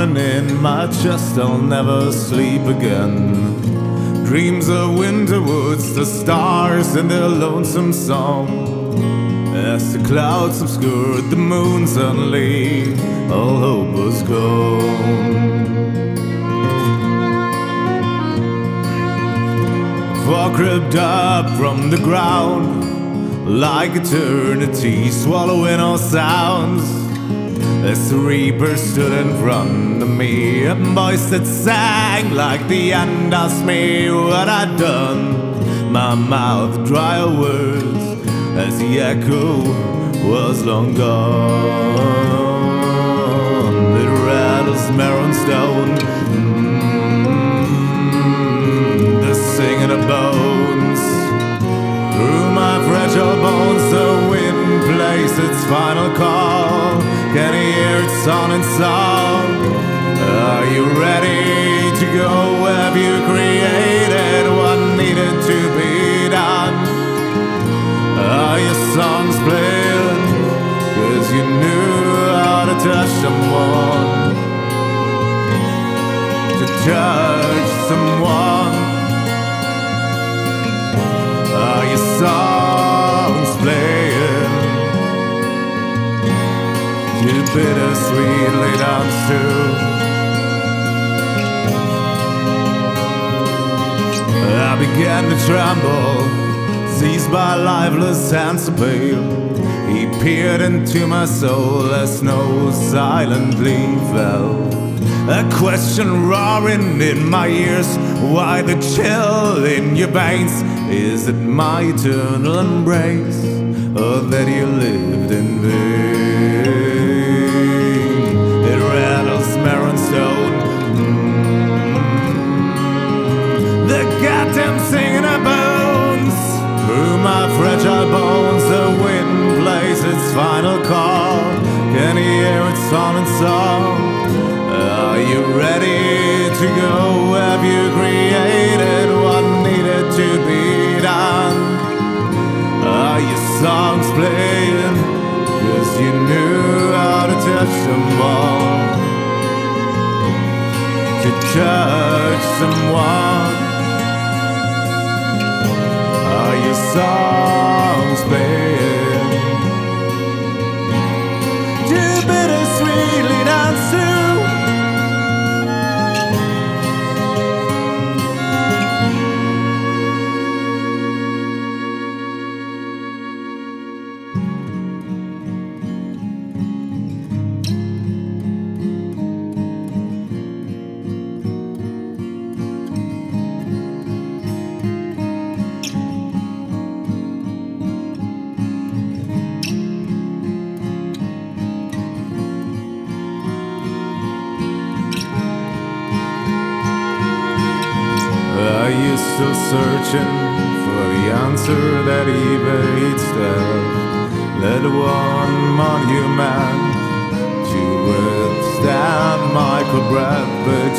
pounding in my chest, I'll never sleep again. Dreams of winter woods, the stars in their lonesome song. As the clouds obscured the moon, suddenly all hope was gone. Fog crept up from the ground like eternity, swallowing all sounds. As the reaper stood in front of me, a voice that sang like the end asked me what I'd done. My mouth dry of words as the echo was long gone. It rattles marrow and stone, the singing of bones. Through my fragile bones the wind plays its final call. Can you hear its sound and song? Are you ready to go? Have you created what needed to be done? Are your songs playing? 'Cause you knew how to touch someone, to touch someone. Are your songs playing? You bittersweetly dance too. I began to tremble, seized by lifeless hands so pale. He peered into my soul as snow silently fell. A question roaring in my ears, why the chill in your veins? Is it my eternal embrace, or that you lived in vain? It rattles marrow and stone, the goddamn singing of bones. Through my fragile bones the wind plays its final call. Can you hear its song and song? Are you ready to go? Have you created what needed to be done? Are your songs playing? 'Cause you knew how to touch someone, to touch someone. Are your songs playing? Too bittersweetly dance too. Are you still searching for the answer that evades death? Let one monument to withstand my cold breath, but